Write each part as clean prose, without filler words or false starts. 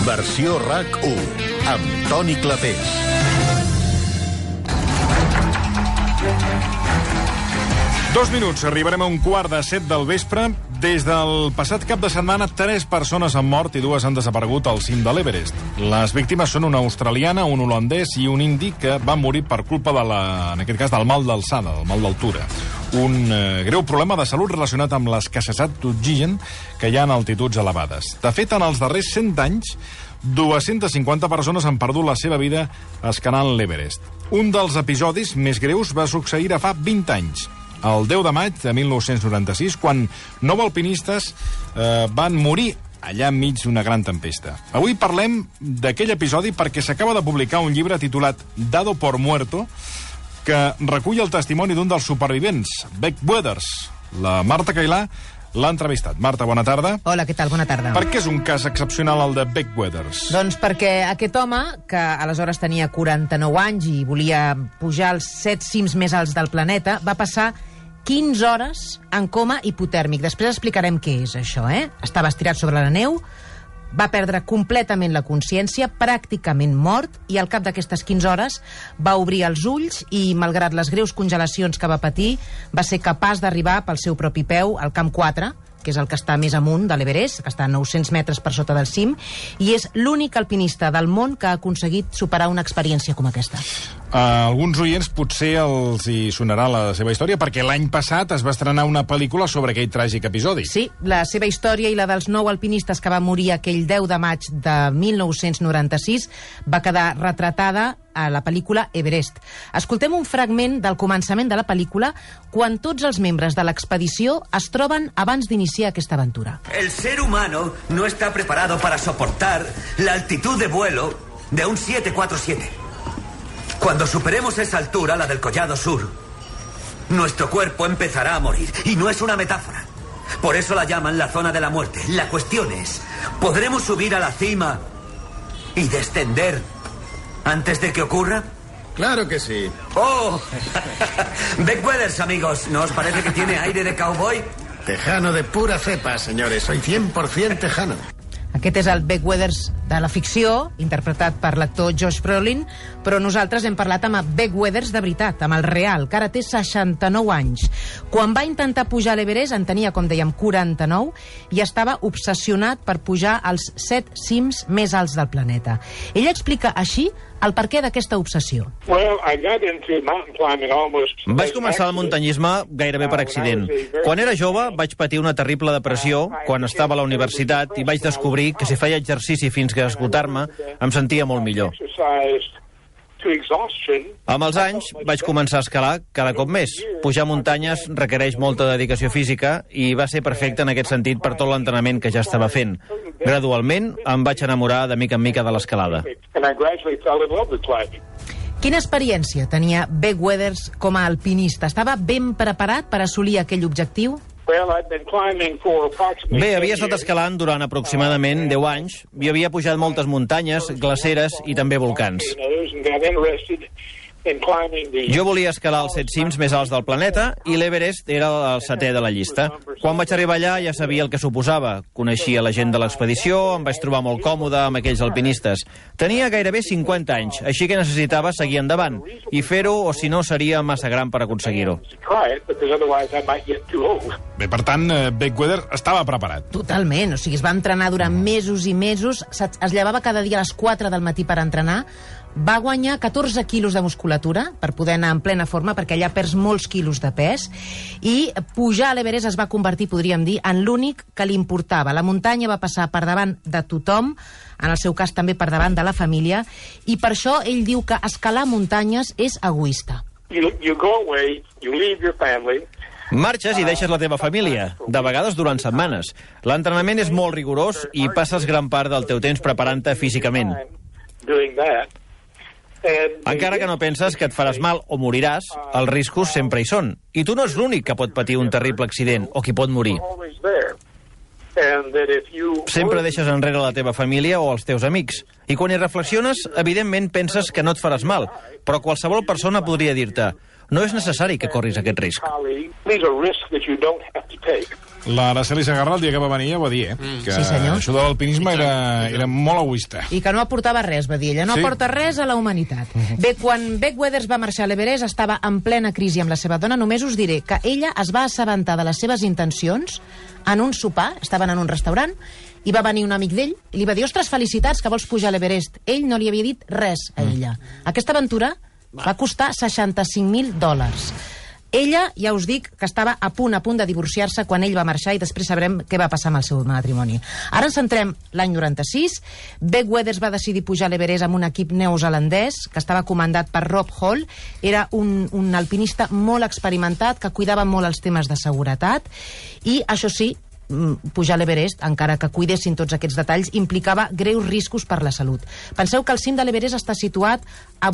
Versió RAC1, amb Toni Clapés. Dos minuts, arribarem a 6:15 del vespre. Des del passat cap de setmana, 3 persones han mort i 2 han desaparegut al cim de l'Everest. Les víctimes són una australiana, un holandès i un indi que van morir per culpa en aquest cas, del mal d'alçada, del mal d'altura. Un greu problema de salut relacionat amb l'escassetat d'oxigen que hi ha en altituds elevades. De fet, en els darrers 100 anys, 250 persones han perdut la seva vida escalant l'Everest. Un dels episodis més greus va succeir fa 20 anys. El 10 de maig de 1996, quan 9 alpinistes van morir allà enmig d'una gran tempesta. Avui parlem d'aquell episodi perquè s'acaba de publicar un llibre titulat Dado por muerto, que recull el testimoni d'un dels supervivents, Beck Weathers. La Marta Cailà l'ha entrevistat. Marta, bona tarda. Hola, què tal? Bona tarda. Per què és un cas excepcional el de Beck Weathers? Doncs perquè aquest home, que aleshores tenia 49 anys i volia pujar als 7 cims més alts del planeta, va passar 15 hores en coma hipotèrmic. Després explicarem què és això, Estava estirat sobre la neu, va perdre completament la consciència, pràcticament mort, i al cap d'aquestes 15 hores va obrir els ulls i, malgrat les greus congelacions que va patir, va ser capaç d'arribar pel seu propi peu al camp 4, que és el que està més amunt de l'Everest, que està a 900 metres per sota del cim, i és l'únic alpinista del món que ha aconseguit superar una experiència com aquesta. A alguns oients potser els hi sonarà la seva història, perquè l'any passat es va estrenar una pel·lícula sobre aquell tràgic episodi. Sí, la seva història i la dels 9 alpinistes que van morir aquell 10 de maig de 1996 va quedar retratada a la pel·lícula Everest. Escoltem un fragment del començament de la pel·lícula quan tots els membres de l'expedició es troben abans d'iniciar aquesta aventura. El ser humano no está preparado para soportar la altitud de vuelo de un 747. Cuando superemos esa altura, la del Collado Sur, nuestro cuerpo empezará a morir. Y no es una metáfora. Por eso la llaman la zona de la muerte. La cuestión es, ¿podremos subir a la cima y descender antes de que ocurra? Claro que sí. ¡Oh! Beck Weathers, amigos, ¿no os parece que tiene aire de cowboy? Tejano de pura cepa, señores. Soy 100% tejano. Aquest és el Beck Weathers de la ficció, interpretat per l'actor Josh Brolin, però nosaltres hem parlat amb el Beck Weathers de veritat, amb el real, que ara té 69 anys. Quan va intentar pujar a l'Everest en tenia, com dèiem, 49, i estava obsessionat per pujar als 7 cims més alts del planeta. Ell explica així el perquè d'aquesta obsessió. Vaig començar el muntanyisme gairebé per accident. Quan era jove vaig patir una terrible depressió quan estava a la universitat i vaig descobrir que si feia exercici fins que esgotar-me em sentia molt millor. Amb els anys vaig començar a escalar cada cop més. Pujar muntanyes requereix molta dedicació física i va ser perfecte en aquest sentit per tot l'entrenament que ja estava fent. Gradualment em vaig enamorar de mica en mica de l'escalada. Quina experiència tenia Beck Weathers com a alpinista? Estava ben preparat per assolir aquell objectiu? Bé, havia estat escalant durant aproximadament 10 anys i havia pujat moltes muntanyes, glaceres i també volcans. Jo volia escalar els 7 cims més alts del planeta i l'Everest era el 7è de la llista. Quan vaig arribar allà ja sabia el que suposava. Coneixia la gent de l'expedició, em vaig trobar molt còmode amb aquells alpinistes. Tenia gairebé 50 anys, així que necessitava seguir endavant i fer-ho, o si no seria massa gran per aconseguir-ho. Bé, per tant, Beck Weathers estava preparat. Totalment, o sigui, es va entrenar durant mesos i mesos, es llevava cada dia a les 4 del matí per entrenar, va guanyar 14 quilos de musculatura per poder anar en plena forma, perquè allà perds molts quilos de pes, i pujar a l'Everest es va convertir, podríem dir, en l'únic que li importava. La muntanya va passar per davant de tothom, en el seu cas també per davant de la família, i per això ell diu que escalar muntanyes és egoista. Marxes i deixes la teva família, de vegades durant setmanes. L'entrenament és molt rigorós i passes gran part del teu temps preparant-te físicament. Encara que no penses que et faràs mal o moriràs, els riscos sempre hi són. I tu no ets l'únic que pot patir un terrible accident o qui pot morir. Sempre deixes enrere la teva família o els teus amics. I quan hi reflexiones, evidentment penses que no et faràs mal, però qualsevol persona podria dir-te: No és necessari que corris aquest risc. L'Araceli Segarra, el dia que va venir, ja ho va dir, que Sí, senyor. això de l'alpinisme era molt egoista. I que no aportava res, va dir ella. No aporta res a la humanitat. Bé, quan Beck Weathers va marxar a l'Everest, estava en plena crisi amb la seva dona. Només us diré que ella es va assabentar de les seves intencions en un sopar, estaven en un restaurant, i va venir un amic d'ell i li va dir: ostres, felicitats, que vols pujar a l'Everest. Ell no li havia dit res a ella. Aquesta aventura va costar $65.000. Ella, ja us dic, que estava a punt de divorciar-se quan ell va marxar, i després sabrem què va passar amb el seu matrimoni. Ara ens centrem l'any 96. Beck Weathers va decidir pujar a l'Everest amb un equip neozelandès que estava comandat per Rob Hall. Era un alpinista molt experimentat que cuidava molt els temes de seguretat, i això sí, pujar a l'Everest, encara que cuidessin tots aquests detalls, implicava greus riscos per la salut. Penseu que el cim de l'Everest està situat a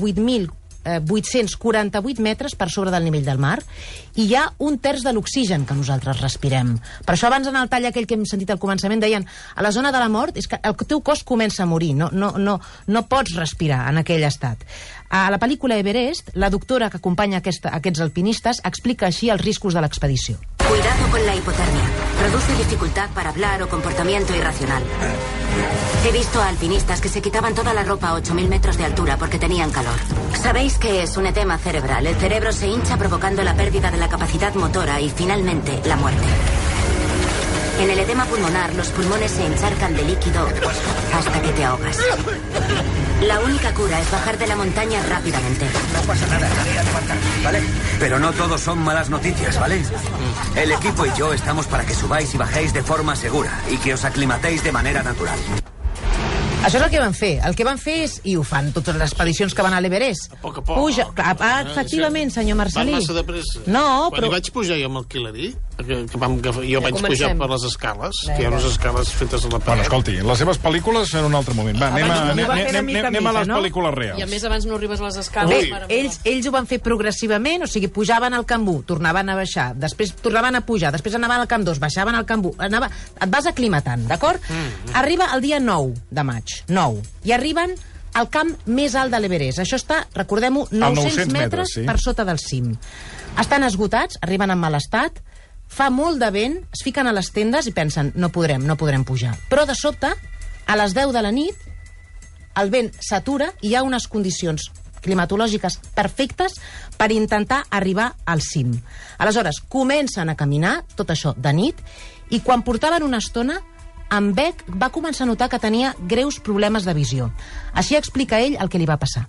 8.848 metres per sobre del nivell del mar, i hi ha 1/3 de l'oxigen que nosaltres respirem. Per això abans, en el tall aquell que hem sentit al començament, deien: a la zona de la mort és que el teu cos comença a morir, no pots respirar en aquell estat. A la pel·lícula Everest, la doctora que acompanya aquests alpinistes explica així els riscos de l'expedició. Cuidado con la hipotermia. Produce dificultad para hablar o comportamiento irracional. He visto a alpinistas que se quitaban toda la ropa a 8.000 metros de altura porque tenían calor. Sabéis que es un edema cerebral. El cerebro se hincha provocando la pérdida de la capacidad motora y finalmente la muerte. En el edema pulmonar, los pulmones se encharcan de líquido hasta que te ahogas. La única cura es bajar de la montaña rápidamente. No pasa nada, nadie a levantar, ¿vale? Pero no todos son malas noticias, ¿vale? El equipo y yo estamos para que subáis y bajéis de forma segura y que os aclimatéis de manera natural. Això és el que van fer. El que van fer és, i ho fan totes les expedicions que van a l'Everest. A poc a poc. Puja, efectivament, senyor Marcelí. Va massa de pressa. No, Quan però... hi vaig pujar jo amb el Hillary, jo vaig comencem. pujar per les escales, que hi ha unes escales fetes a la Bueno, paret. escolti, les seves pel·lícules en un altre moment. Va, anem a les pel·lícules reals. I a més abans no arribes a les escales. Bé, ells ho van fer progressivament, o sigui, pujaven al Camp 1, tornaven a baixar, després tornaven a pujar, després anaven al Camp 2, baixaven al Camp 1, et vas aclimatant, d'acord? Arriba el dia 9 de maig, 9, i arriben al camp més alt de l'Everest. Això està, recordem-ho, 900 metres sí, per sota del cim. Estan esgotats, arriben en mal estat, fa molt de vent, es fiquen a les tendes i pensen: no podrem pujar. Però de sobte, a les 10 de la nit, el vent s'atura i hi ha unes condicions climatològiques perfectes per intentar arribar al cim. Aleshores, comencen a caminar, tot això de nit, i quan portaven una estona, en Beck va començar a notar que tenia greus problemes de visió. Així explica ell el que li va passar.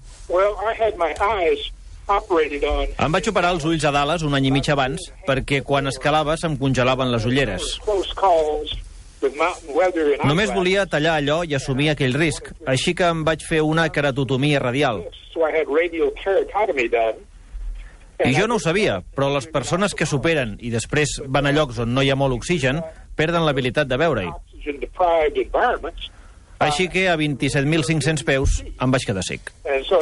Em vaig operar els ulls a Dallas un any i mig abans perquè quan escalava se'm congelaven les ulleres. Només volia tallar allò i assumir aquell risc, així que em vaig fer una keratotomia radial. I jo no ho sabia, però les persones que superen i després van a llocs on no hi ha molt oxigen perden l'habilitat de veure-hi. Així que a 27.500 peus em vaig quedar sec.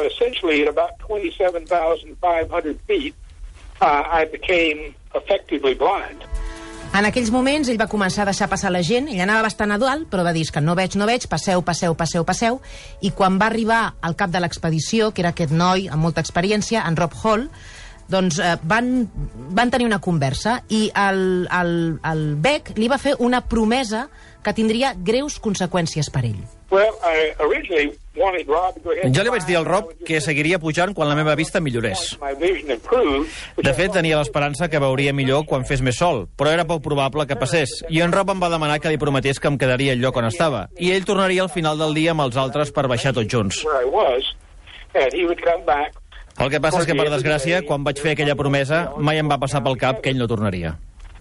En aquells moments ell va començar a deixar passar la gent, ell anava bastant a dalt, però va dir que no veig, passeu, i quan va arribar al cap de l'expedició, que era aquest noi amb molta experiència, en Rob Hall, doncs van tenir una conversa i el Beck li va fer una promesa que tindria greus conseqüències per ell. Jo li vaig dir al Rob que seguiria pujant quan la meva vista millorés. De fet, tenia l'esperança que veuria millor quan fes més sol, però era poc probable que passés. I en Rob em va demanar que li prometés que em quedaria al lloc on estava, i ell tornaria al final del dia amb els altres per baixar tots junts. El que passa és que, per desgràcia, quan vaig fer aquella promesa, mai em va passar pel cap que ell no tornaria.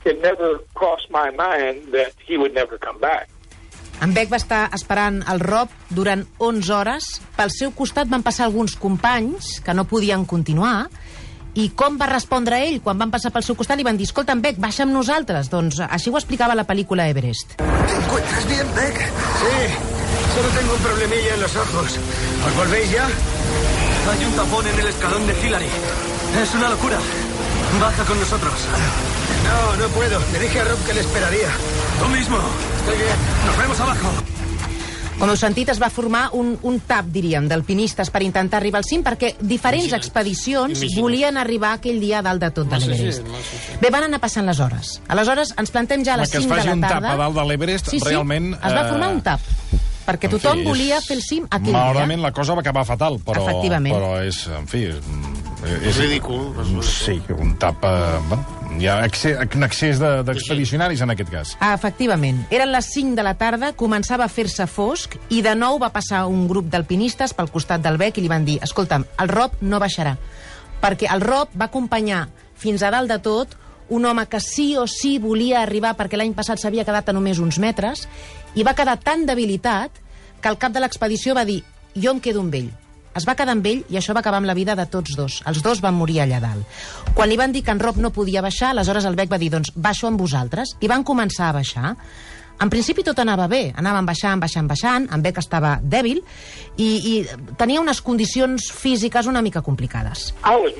En Beck va estar esperant el Rob durant 11 hores. Pel seu costat van passar alguns companys que no podien continuar. I com va respondre ell quan van passar pel seu costat? Li van dir: escolta, Beck, baixa amb nosaltres. Doncs així ho explicava la pel·lícula Everest. ¿Te encuentras bien, Beck? Sí, solo tengo un problemilla en los ojos. ¿Os volvéis ya? Hay un tapón en el escalón de Hillary. Es una locura. Baja con nosotros. No puedo. Le dije a Rob que le esperaría. Tú mismo. Estoy bien. Nos vemos abajo. Com heu sentit, es va formar un tap, diríem, d'alpinistes per intentar arribar al cim, perquè diferents expedicions volien arribar aquell dia a dalt de tot de l'Everest. Bé, van anar passant les hores. Aleshores, ens plantem ja a les 5 de la tarda. Que es faci un tap a dalt de l'Everest, realment... es va formar un tap, perquè tothom volia fer el cim aquell dia. Malauradament la cosa va acabar fatal, però... Efectivament. Però és, en fi... És ridícul. Sí, un tap... Hi ha un excés d'expedicionaris en aquest cas. Efectivament. Eren les 5 de la tarda, començava a fer-se fosc i de nou va passar un grup d'alpinistes pel costat del bec i li van dir: escolta'm, el Rob no baixarà, perquè el Rob va acompanyar fins a dalt de tot un home que sí o sí volia arribar, perquè l'any passat s'havia quedat a només uns metres, i va quedar tan debilitat que el cap de l'expedició va dir: jo em quedo amb ell. Es va quedar amb ell i això va acabar amb la vida de tots dos. Els dos van morir allà dalt. Quan li van dir que en Rob no podia baixar, aleshores el bec va dir: doncs baixo amb vosaltres. I van començar a baixar. En principi tot anava bé. Anaven baixant. En Beck estava dèbil i tenia unes condicions físiques una mica complicades.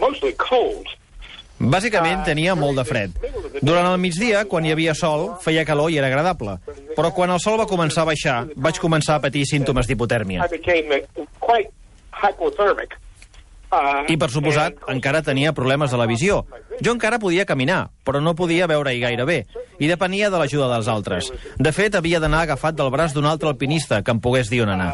Bàsicament tenia molt de fred. Durant el migdia, quan hi havia sol, feia calor i era agradable. Però quan el sol va començar a baixar, vaig començar a patir símptomes d'hipotèrmia. I, per suposat, encara tenia problemes de la visió. Jo encara podia caminar, però no podia veure-hi gaire bé, i depenia de l'ajuda dels altres. De fet, havia d'anar agafat del braç d'un altre alpinista que em pogués dir on anar.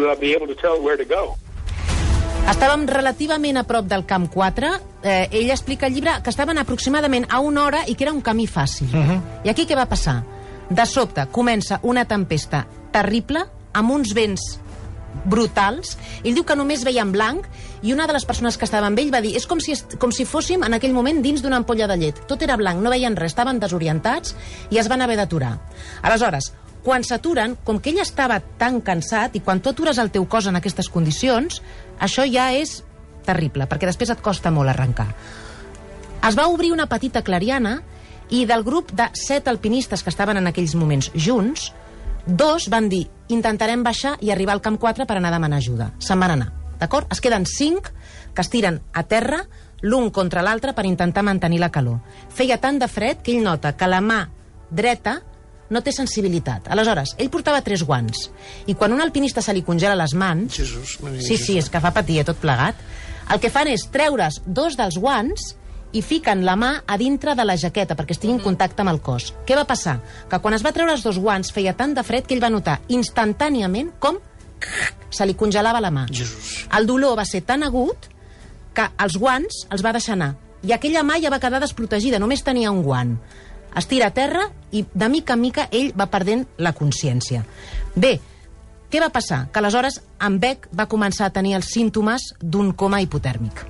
Estàvem relativament a prop del Camp 4. Ell explica al llibre que estaven aproximadament a 1 hora i que era un camí fàcil. I aquí què va passar? De sobte comença una tempesta terrible, amb uns vents brutals. Ell diu que només veia en blanc i una de les persones que estava amb ell va dir: és com si fóssim en aquell moment dins d'una ampolla de llet. Tot era blanc, no veien res, estaven desorientats i es van haver d'aturar. Aleshores, quan s'aturen, com que ell estava tan cansat, i quan tu atures el teu cos en aquestes condicions, això ja és terrible, perquè després et costa molt arrencar. Es va obrir una petita clariana i del grup de 7 alpinistes que estaven en aquells moments junts, 2 van dir: intentarem baixar i arribar al Camp 4 per anar a demanar ajuda. Se'n van anar, d'acord? Es queden 5 que es tiren a terra, l'un contra l'altre, per intentar mantenir la calor. Feia tant de fred que ell nota que la mà dreta no té sensibilitat. Aleshores, ell portava 3 guants, i quan un alpinista se li congela les mans... Sí, és que fa patir tot plegat. El que fan és treure's 2 dels guants i fiquen la mà a dintre de la jaqueta perquè estigui en contacte amb el cos. Què va passar? Que quan es va treure els 2 guants feia tant de fred que ell va notar instantàniament com se li congelava la mà. El dolor va ser tan agut que els guants els va deixar anar. I aquella mà ja va quedar desprotegida, només tenia un guant. Es tira a terra i de mica en mica ell va perdent la consciència. Bé, què va passar? Que aleshores en Beck va començar a tenir els símptomes d'un coma hipotèrmic.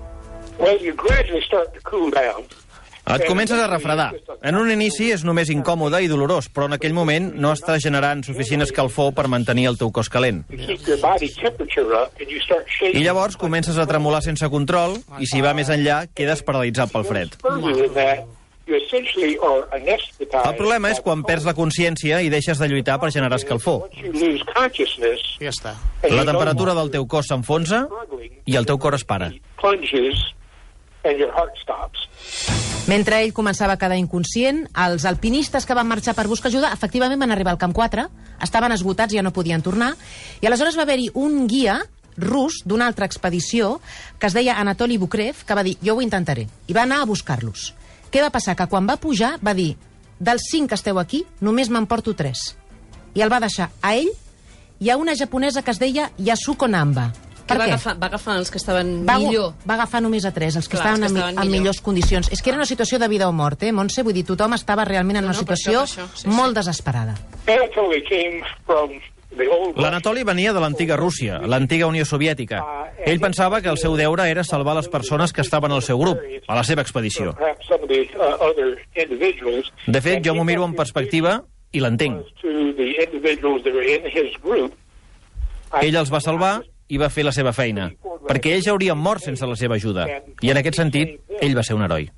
Et comences a refredar. En un inici és només incòmode i dolorós, però en aquell moment no estàs generant suficient escalfor per mantenir el teu cos calent. I llavors comences a tremolar sense control i si va més enllà quedes paralitzat pel fred. El problema és quan perds la consciència i deixes de lluitar per generar escalfor. Ja està. La temperatura del teu cos s'enfonsa i el teu cor es para. Mentre ell començava a quedar inconscient, els alpinistes que van marxar per buscar ajuda efectivament van arribar al Camp 4, estaven esgotats, ja no podien tornar, i aleshores va haver-hi un guia rus d'una altra expedició que es deia Anatoly Bukrev, que va dir: jo ho intentaré, i va anar a buscar-los. Què va passar? Que quan va pujar va dir: dels 5 que esteu aquí, només m'emporto 3. I el va deixar a ell i a una japonesa que es deia Yasuko Namba. Per què? Va agafar els que estaven millor. Va agafar només a 3, els que estaven en millors condicions. És que era una situació de vida o mort, Montse? Vull dir, tothom estava realment en una situació molt desesperada. L'Anatoli venia de l'antiga Rússia, l'antiga Unió Soviètica. Ell pensava que el seu deure era salvar les persones que estaven al seu grup, a la seva expedició. De fet, jo m'ho miro en perspectiva i l'entenc. Ell els va salvar i va fer la seva feina, perquè ells haurien mort sense la seva ajuda. I en aquest sentit, ell va ser un heroi.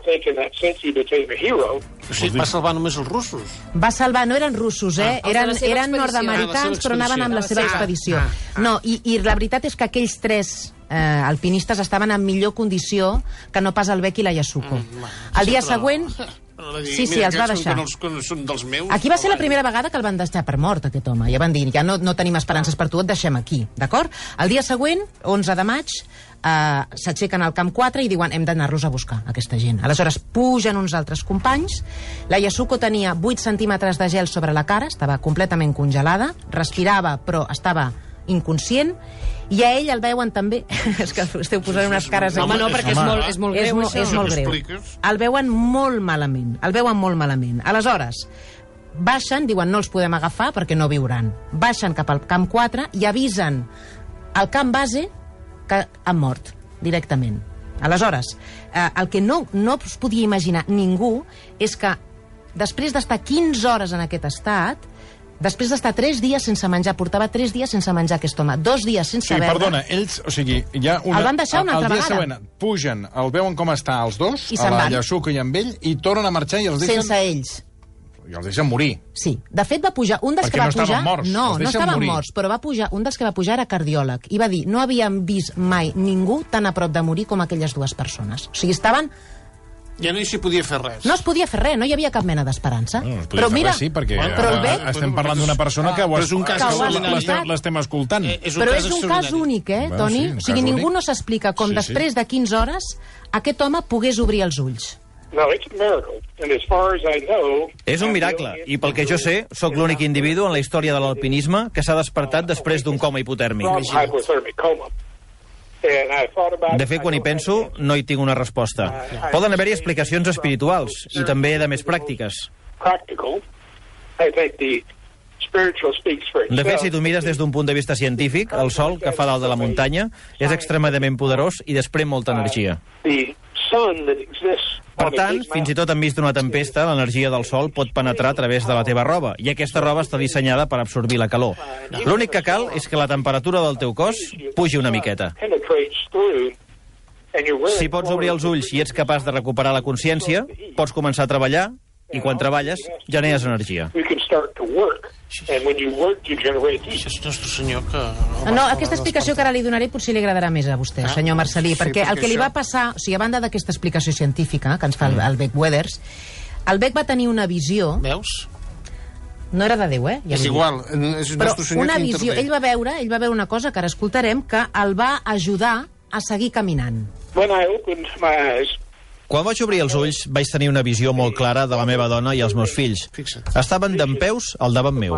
Sí, va salvar només els russos. Va salvar, no eren russos, eren nord-americans, però anaven amb la seva expedició. No, i la veritat és que aquells 3 alpinistes estaven en millor condició que no pas el Beck i la Yasuko. El dia següent... Sí, els va deixar. Aquí va ser la primera vegada que el van deixar per mort, aquest home. Ja van dir, ja no tenim esperances per tu, et deixem aquí, d'acord? El dia següent, 11 de maig, s'aixequen al camp 4 i diuen hem d'anar-los a buscar, aquesta gent. Aleshores, pugen uns altres companys. La Yasuko tenia 8 centímetres de gel sobre la cara, estava completament congelada, respirava, però estava inconscient, i a ell el veuen també... És que esteu posant unes cares... Home, no, perquè és molt greu, això. És molt greu. El veuen molt malament. Aleshores, baixen, diuen no els podem agafar perquè no viuran. Baixen cap al camp 4 i avisen al camp base que han mort, directament. Aleshores, el que no es podia imaginar ningú és que després d'estar 15 hores en aquest estat, després d'estar 3 dies sense menjar, portava 3 dies sense menjar aquest home, 2 dies sense beure... Sí, perdona, ells, o sigui, hi ha una... El van deixar una altra vegada. El dia següent pugen, el veuen com està els dos, a la Yasuko i amb ell, i tornen a marxar i els deixen... Sense ells. I els deixen morir. Sí. De fet, va pujar... Un dels que va pujar... Perquè no estaven morts. No estaven morts, però va pujar... Un dels que va pujar era cardiòleg. I va dir, no havíem vist mai ningú tan a prop de morir com aquelles dues persones. O sigui, estaven... Ja no s'hi podia fer res. No es podia fer res, no hi havia cap mena d'esperança. No es podia fer res, sí, perquè estem parlant d'una persona que l'estem escoltant. Però és un cas únic, Toni? O sigui, ningú no s'explica com després de 15 hores aquest home pogués obrir els ulls. És un miracle, i pel que jo sé, sóc l'únic individu en la història de l'alpinisme que s'ha despertat després d'un coma hipotèrmic. De fet, quan hi penso, no hi tinc una resposta. Poden haver-hi explicacions espirituals i també de més pràctiques. De fet, si tu mires des d'un punt de vista científic, el sol que fa dalt de la muntanya és extremadament poderós i desprèn molta energia. Per tant, fins i tot enmig d'una tempesta, l'energia del sol pot penetrar a través de la teva roba, i aquesta roba està dissenyada per absorbir la calor. L'únic que cal és que la temperatura del teu cos pugi una miqueta. Si pots obrir els ulls i ets capaç de recuperar la consciència, pots començar a treballar, i quan treballes, generes energia. No, aquesta explicació que ara li donaré potser li agradarà més a vostè, senyor Marcelí, perquè el que li va passar, o sigui, a banda d'aquesta explicació científica que ens fa el Beck Weathers, el Beck va tenir una visió... Veus? No era de Déu, És igual, és però una visió, ell va veure una cosa que ara escoltarem, que el va ajudar a seguir caminant. Quan vaig obrir els ulls, vaig tenir una visió molt clara de la meva dona i els meus fills. Estaven dempeus al davant meu.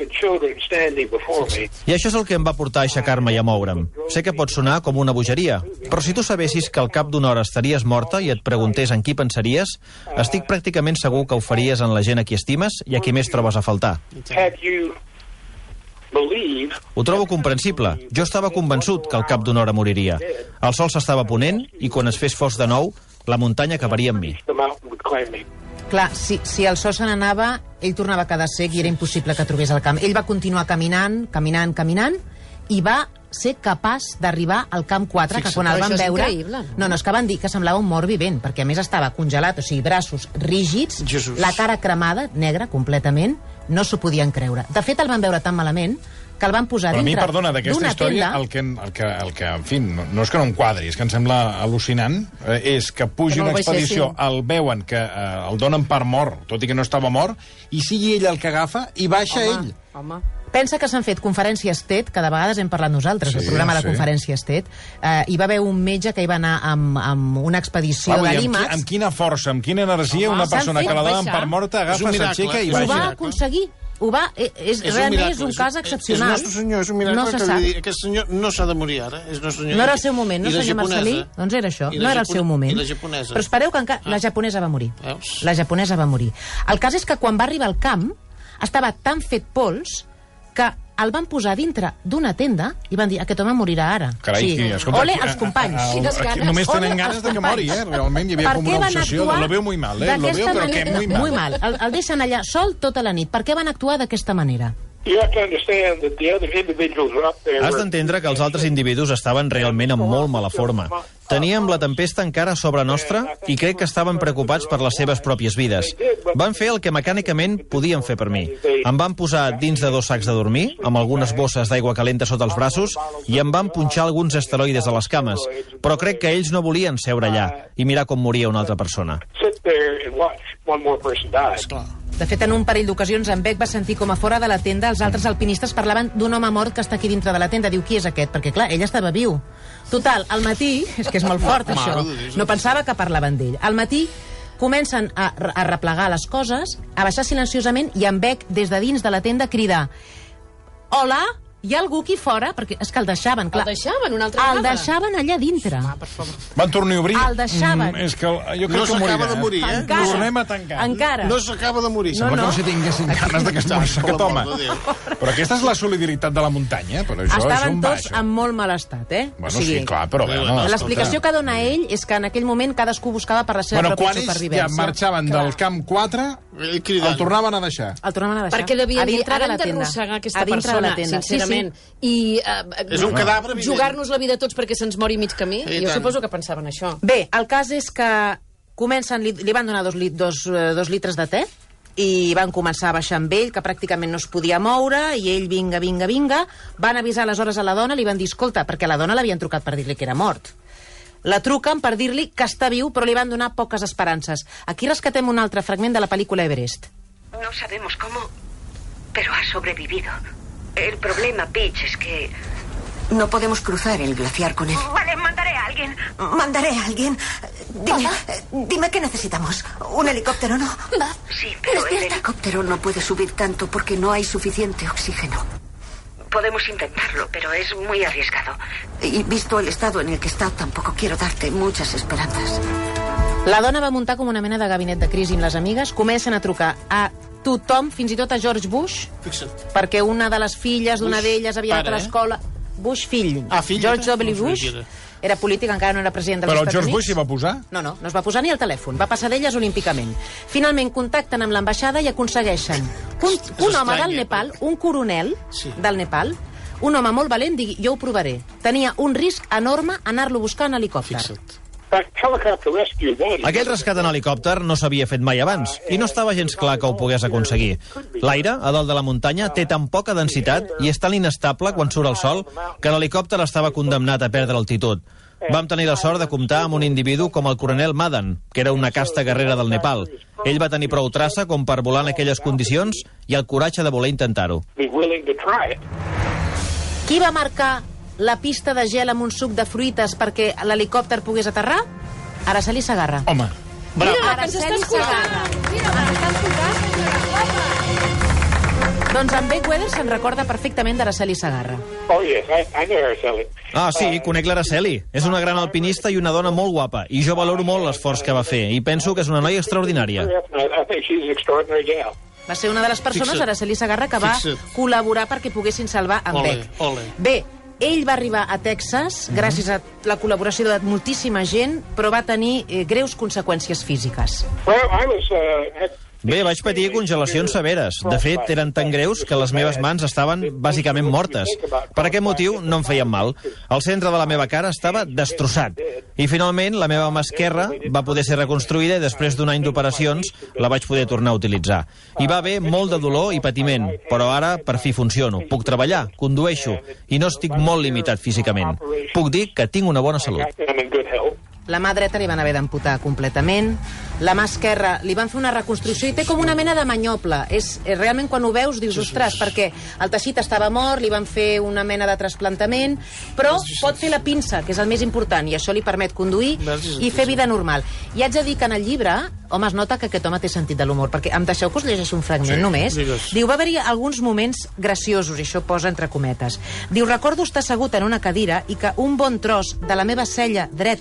I això és el que em va portar a aixecar-me i a moure'm. Sé que pot sonar com una bogeria, però si tu sabessis que al cap d'una hora estaries morta i et preguntés en qui pensaries, estic pràcticament segur que ho faries en la gent a qui estimes i a qui més trobes a faltar. Ho trobo comprensible. Jo estava convençut que al cap d'una hora moriria. El sol s'estava ponent i quan es fes fos de nou, la muntanya acabaria amb mi. Clar, si el sol se n'anava, ell tornava a quedar sec i era impossible que trobés el camp. Ell va continuar caminant, i va ser capaç d'arribar al camp 4, que quan el van veure... No, és que van dir que semblava un mort vivent, perquè a més estava congelat, o sigui, braços rígids, la cara cremada, negra, completament, no s'ho podien creure. De fet, el van veure tan malament que el van posar dintre d'una tenda... Però a mi, perdona, d'aquesta història, el que, en fi, no és que no em quadri, és que em sembla al·lucinant, és que pugi una expedició, el veuen que el donen per mort, tot i que no estava mort, i sigui ell el que agafa i baixa ell. Pensa que s'han fet conferències TED, que de vegades hem parlat nosaltres, el programa de conferències TED. Hi va haver un metge que hi va anar amb una expedició de l'IMAX. Amb quina força, amb quina energia una persona que la donen per morta agafa, s'aixeca i baixa. Ho va aconseguir. Realment és un cas excepcional. És el nostre senyor, és un miracle que vull dir, aquest senyor no s'ha de morir ara. No era el seu moment, no, senyor Marcelí? Doncs era això, no era el seu moment. I la japonesa? Però espereu que la japonesa va morir. La japonesa va morir. El cas és que quan va arribar al camp, estava tan fet pols que el van posar dintre d'una tenda i van dir, aquest home morirà ara. Carai, escolta, ole els companys. Només tenen ganes de que mori, realment hi havia com una obsessió. Lo veo muy mal, lo veo, però que muy mal. Muy mal. El deixen allà sol tota la nit. Per què van actuar d'aquesta manera? Has d'entendre que els altres individus estaven realment en molt mala forma. Teníem la tempesta encara sobre nostra i crec que estaven preocupats per les seves pròpies vides. Van fer el que mecànicament podien fer per mi. Em van posar dins de 2 sacs de dormir, amb algunes bosses d'aigua calenta sota els braços, i em van punxar alguns esteroides a les cames. Però crec que ells no volien seure allà i mirar com moria una altra persona. De fet, en un parell d'ocasions, en Beck va sentir com a fora de la tenda els altres alpinistes parlaven d'un home mort que està aquí dintre de la tenda. Diu, qui és aquest? Perquè, clar, ell estava viu. Total, al matí, és que és molt fort, això, no pensava que parlaven d'ell. Al matí comencen a replegar les coses, a baixar silenciosament, i en Beck, des de dins de la tenda, crida: hola? Hi ha algú aquí fora? Perquè és que el deixaven, clar. El deixaven una altra vegada? El deixaven allà dintre. Van tornar a obrir? El deixaven. És que jo crec No que s'acaba de morir, eh? Encara. Tornem a tancar. Encara. No s'acaba de morir. Sembla com si tinguessin ganes que es morís aquest home. Però aquesta és la solidaritat de la muntanya. Però això Estaven és un tots en molt mal estat, eh? Bueno, sí, clar, però bé, no, l'explicació que dona ell és que en aquell moment cadascú buscava per la seva pròpia quan ells ja supervivència. marxaven del camp 4, el tornaven a deixar. El tornaven a deixar. Perquè devien dir, A dintre de ara la hem tenda. d'arrossegar aquesta A dintre de la persona, tenda. sincerament. Sí, I És un cadàver, evident. jugar-nos la vida tots perquè se'ns mori mig camí. I Jo tant. suposo que pensaven això. Bé, el cas és que comencen, li van donar dos litres de te i van començar a baixar amb ell, que pràcticament no es podia moure, i ell, vinga. Van avisar aleshores a la dona, li van dir, escolta, perquè a la dona l'havien trucat per dir-li que era mort. La truquen per dir-li que està viu, però li van donar poques esperances. Aquí rescatem un altre fragment de la pel·lícula Everest. No sabemos cómo, pero ha sobrevivido. El problema, Peach, es que... No podemos cruzar el glaciar con él. Vale, mandaré a alguien. Mandaré a alguien. Dime qué necesitamos. ¿Un helicóptero, no? Sí, pero El helicóptero no puede subir tanto porque no hay suficiente oxígeno. podemos intentarlo, pero es muy arriesgado. Y visto el estado en el que está, tampoco quiero darte muchas esperanzas. La dona va muntar com una mena de gabinet de crisi amb les amigues. Comencen a trucar a tothom, fins i tot a George Bush, perquè una de les filles d'una d'elles havia anat a l'escola. Bush fill. George W. Bush era polític, encara no era president dels Però Estats el George Units. Bush s'hi va posar? No es va posar ni al telèfon. Va passar d'elles olímpicament. Finalment contacten amb l'ambaixada i aconsegueixen un home del Nepal, un coronel del Nepal, un home molt valent, digui, jo ho provaré. Tenia un risc enorme anar-lo a buscar en helicòpter. Aquell rescat en helicòpter no s'havia fet mai abans i no estava gens clar que ho pogués aconseguir. L'aire, a dalt de la muntanya, té tan poca densitat i és tan inestable quan surt el sol que l'helicòpter estava condemnat a perdre altitud. Vam tenir la sort de comptar amb un individu com el coronel Madan, que era una casta guerrera del Nepal. Ell va tenir prou traça com per volar en aquelles condicions i el coratge de voler intentar-ho. Qui va marcar la pista de gel amb un suc de fruites perquè l'helicòpter pogués aterrar? Araceli Segarra. Home. Mira, que ens està escoltant. Mira, ens està escoltant. Doncs en Beck Weather se'n recorda perfectament d'Araceli Segarra. Ah, sí, conec l'Araceli. És una gran alpinista i una dona molt guapa, i jo valoro molt l'esforç que va fer, i penso que és una noia extraordinària. Va ser una de les persones, Araceli Segarra, que va col·laborar perquè poguessin salvar en Beck. Bé, ell va arribar a Texas gràcies a la col·laboració de moltíssima gent, però va tenir greus conseqüències físiques. Bé, vaig patir congelacions severes. De fet, eren tan greus que les meves mans estaven bàsicament mortes. Per aquest motiu no em feien mal. El centre de la meva cara estava destrossat. I finalment la meva mà esquerra va poder ser reconstruïda i després d'un any d'operacions la vaig poder tornar a utilitzar. Hi va haver molt de dolor i patiment, però ara per fi funciono. Puc treballar, condueixo i no estic molt limitat físicament. Puc dir que tinc una bona salut. La mà dreta li van haver d'amputar completament, la mà esquerra li van fer una reconstrucció i té com una mena de manyoble. Realment quan ho veus dius, ostres, perquè el teixit estava mort, li van fer una mena de trasplantament, però pot fer la pinça, que és el més important, i això li permet conduir i fer vida normal. I haig de dir que en el llibre, home, es nota que aquest home té sentit de l'humor, perquè em deixeu que us llegeixi un fragment només. Diu, va haver-hi alguns moments graciosos, i això posa entre cometes. Diu, recordo estar assegut en una cadira i que un bon tros de la meva cella dreta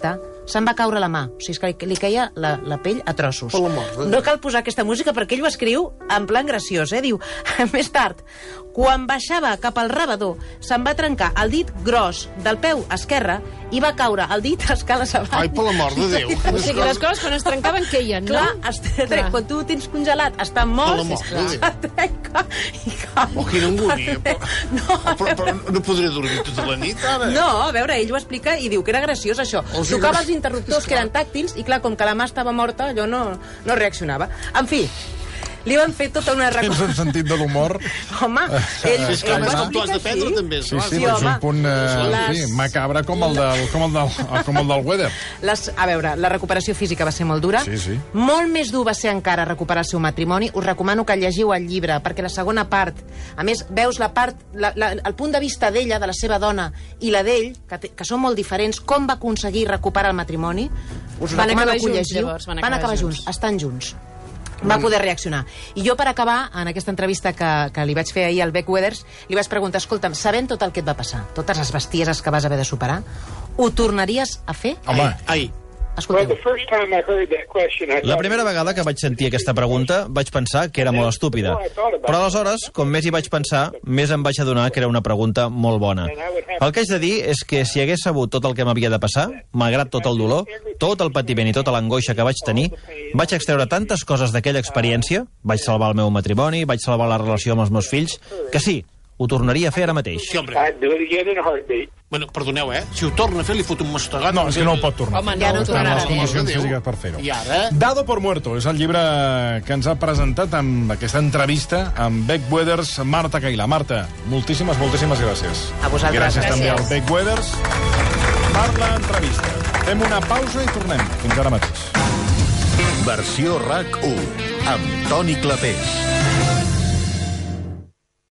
se'n va caure la mà. O sigui, és que li queia la pell a trossos. Per l'amor de Déu. No cal posar aquesta música perquè ell ho escriu en plan graciós, Diu, més tard, quan baixava cap al rebedor, se'n va trencar el dit gros del peu esquerre i va caure el dit escales avall. Ai, per l'amor de Déu. O sigui, les coses quan es trencaven queien, no? Clar, quan tu ho tens congelat, està mort, l'amor, es trenca i cau. Oh, quina angúnia. Però no podré dormir tota la nit, ara. No, a veure, ell ho explica i diu que era graciós, això. Tocava els interruptors, que eren tàctils, i clar, com que la mà estava morta, allò no reaccionava. En fi, li van fer tota una Tens un sentit de l'humor. Home, ell És que a més tu has d'aprendre també. Sí, però és un punt macabre com el del Weather. A veure, la recuperació física va ser molt dura. Sí. Molt més dur va ser encara recuperar el seu matrimoni. Us recomano que llegiu el llibre, perquè la segona part, a més, veus el punt de vista d'ella, de la seva dona, i la d'ell, que són molt diferents, com va aconseguir recuperar el matrimoni. Us recomano que ho llegiu. Van acabar junts, estan junts. Va poder reaccionar. I jo, per acabar, en aquesta entrevista que li vaig fer ahir al Beck Weathers, li vaig preguntar, escolta'm, sabent tot el que et va passar, totes les bestieses que vas haver de superar, ho tornaries a fer? Home, Escolteu. La primera vegada que vaig sentir aquesta pregunta vaig pensar que era molt estúpida. Però aleshores, com més hi vaig pensar, més em vaig adonar que era una pregunta molt bona. El que haig de dir és que si hagués sabut tot el que m'havia de passar, malgrat tot el dolor, tot el patiment i tota l'angoixa que vaig tenir, vaig extreure tantes coses d'aquella experiència, vaig salvar el meu matrimoni, vaig salvar la relació amb els meus fills, que sí, ho tornaria a fer ara mateix. Sí, home. Bueno, perdoneu, Si ho torna a fer, li fot un mastegat. no, és que no ho pot tornar. Home, no ho Amb tornarà les a fer. condicions físiques per fer-ho. I ara? Dado por muerto és el llibre que ens ha presentat amb aquesta entrevista amb Beck Weathers, Marta Cailà. Marta, moltíssimes gràcies. A vosaltres. Gràcies també al Beck Weathers per l'entrevista. Fem una pausa i tornem. Fins ara mateix. Versió RAC 1 amb Toni Clapés.